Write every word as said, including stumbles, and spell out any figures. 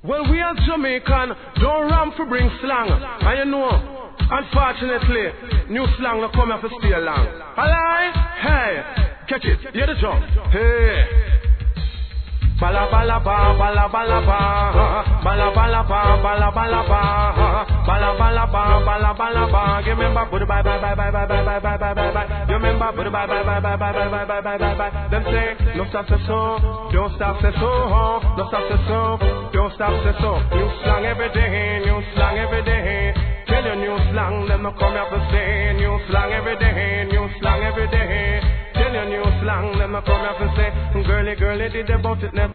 Well, we as Jamaican don't ram for bring slang. And you know, unfortunately, new slang no come here for stay long. Alright? Hey, catch it, hear the drum. Hey. Bala bala ba, bala bala ba, bala bala ba, bala bala ba, bala bala ba, bala bala ba. You remember, bye bye bye bye bye bye bye bye bye bye bye. You remember, bye bye bye bye bye bye bye bye bye bye bye. Them say, no stop say so, don't stop say so, no stop say so, don't stop say so. New slang every day, new slang every day. Tell your new slang, them no come here to say. New slang every day, new slang every day. Tell your new slang, them no come here to say. Girly, girly, did about it never.